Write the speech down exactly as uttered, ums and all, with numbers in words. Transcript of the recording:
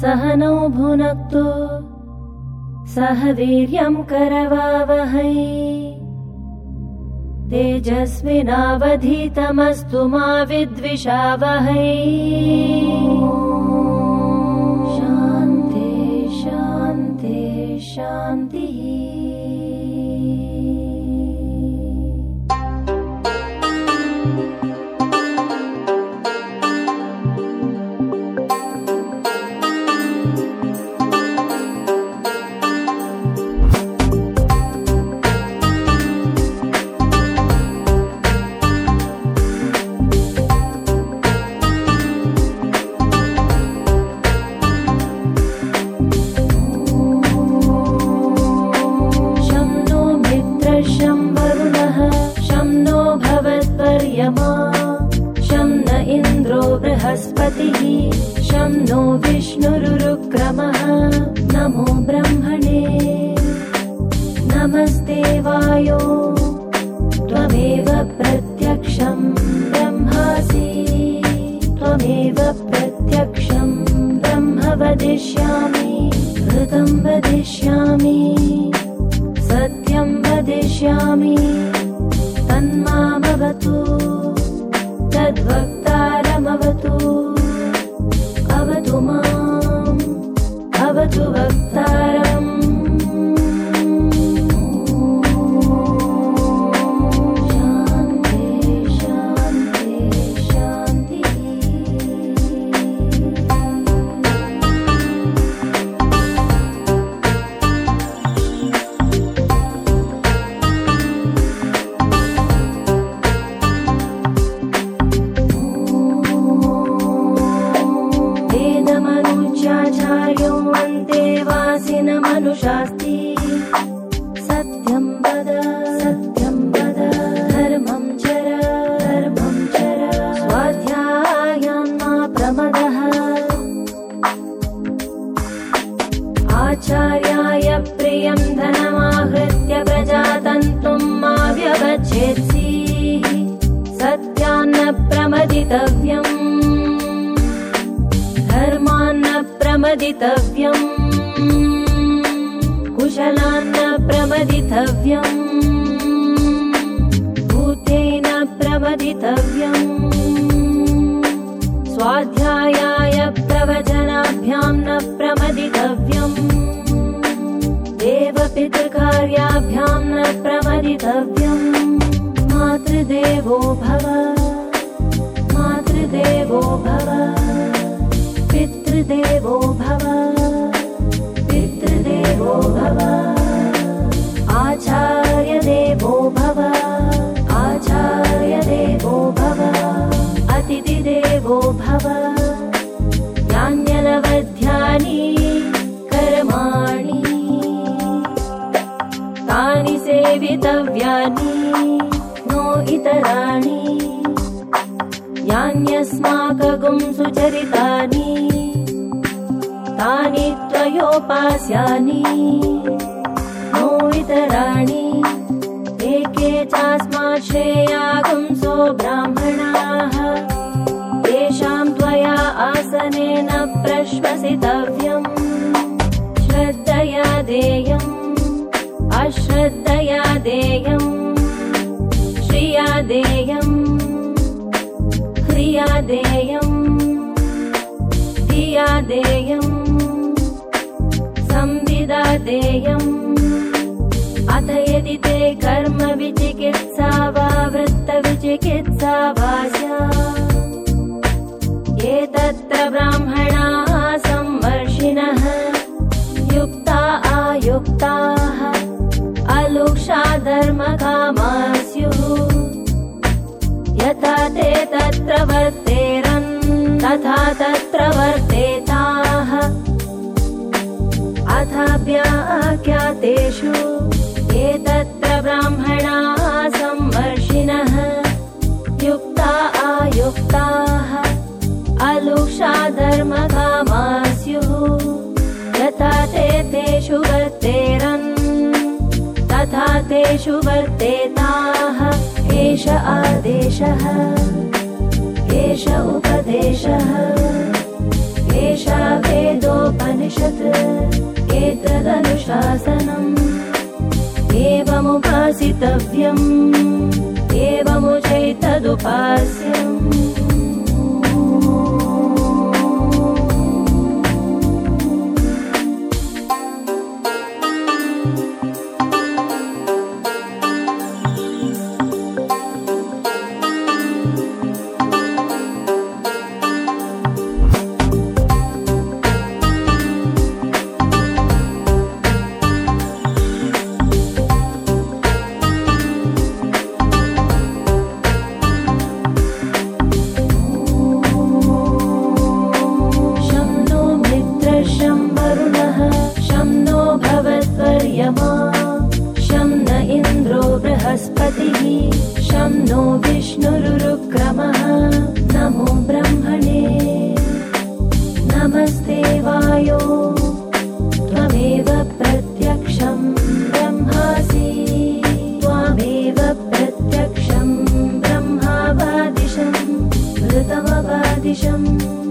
सहनौ भुनक्तु सह वीर्यं करवावहै तेजस्विनावधीतमस्तु मा विद्विषावहै। शान्ति शान्ति शान्तिः। शं न इन्द्रो बृहस्पतिः शं नो विष्णुरुक्रमः नमो ब्रह्मणे। नमस्ते वायो त्वमेव प्रत्यक्षं ब्रह्मासि त्वमेव प्रत्यक्षं ब्रह्म वदिष्यामि ऋतं वदिष्यामि सत्यं वदिष्यामि तन्मामवतु तद्वक्तारमवतु अवतु माम् अवतु वक्तारम्। शान्ति शान्ति शान्तिः। मनुषास्ति सत्यं वद सत्यं वद धर्मं चर धर्मं चर स्वाध्यायान्मा प्रमदः। आचार्याय प्रियं धनमाहृत्य प्रजातन्तुं मा व्यवच्छेत्सीः सत्यान्न प्रमदितव्यम् धर्मान्न प्रमदितव्यम् कुशलान्न प्रमदितव्यम् भूतेन प्रमदितव्यम् स्वाध्यायाय प्रवचनाभ्यां न प्रमदितव्यम् देवपितृकार्याभ्यां न प्रमदितव्यम्। मातृदेवो भव मातृदेवो भव पितृदेवो भव पितृदेवो भव आचार्यदेवो भव आचार्यदेवो भव अतिथिदेवो भव। यान्यनवध्यानि कर्माणि तानि सेवितव्यानि नो इतराणि यान्यस्माकं सुचरितानि तानि त्वयोपास्यानि नो इतराणि। एके चास्मात् श्रेयागुंसो ब्राह्मणाः तेषां त्वया आसनेन प्रश्वसितव्यम्। श्रद्धया देयम् अश्रद्धया देयम् श्रिया देयम् ह्रिया देयम् धिया देयम् संविदा देयम्। अथ यदि ते कर्म विचिकित्सा वा वृत्त विचिकित्सा वा स्यात् ये तत्र ब्राह्मणाः सम्मर्षिणः युक्ता आयुक्ताः अलुक्षा धर्मकामाः स्युः यथा ते तत्र वर्तेरन् तथा तत्र वर्तेताः। अथाप्याख्यातेषु ये तत्र ब्राह्मणाः सम्मर्षिणः युक्ता आयुक्ताः अलुक्षा धर्मकामाः स्युः यथा ते तेषु वर्तेरन् तथा तेषु वर्तेताः। एष आदेशः एष उपदेशः एषा वेदोप उपनिषत् एतदनुशासनम् एवमुपासितव्यम् एवमुचैतदुपास्यम् शं न इन्द्रो बृहस्पतिः शं नो विष्णुरुक्रमः नमो ब्रह्मणे नमस्ते वायो त्वमेव प्रत्यक्षं ब्रह्मासि त्वमेव प्रत्यक्षं ब्रह्मावादिशं ऋतमवादिशम्